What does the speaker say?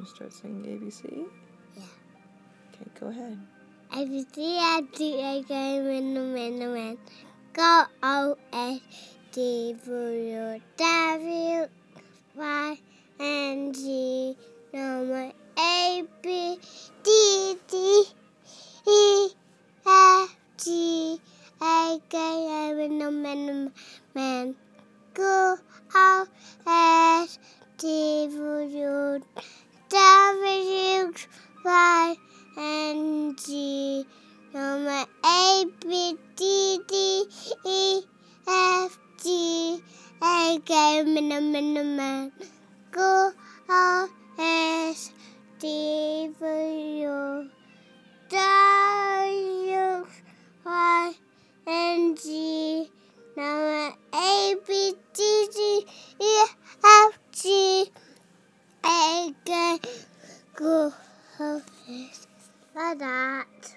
to start singing ABC? Yeah. Okay, go ahead. ABC, A, N, Go, O, S, T, V, W, Y, and Z, number A, B, D, D, E, F, G, A, K, L, M, N, Go, O, S, T, V, W, Y, and G, number A, B, D, D, E, F, G, A, K, L, Go, O, S, T, V, W, Y, and G, number A, B, D, D, E, F, G, A, K, Go, O, S. Like that.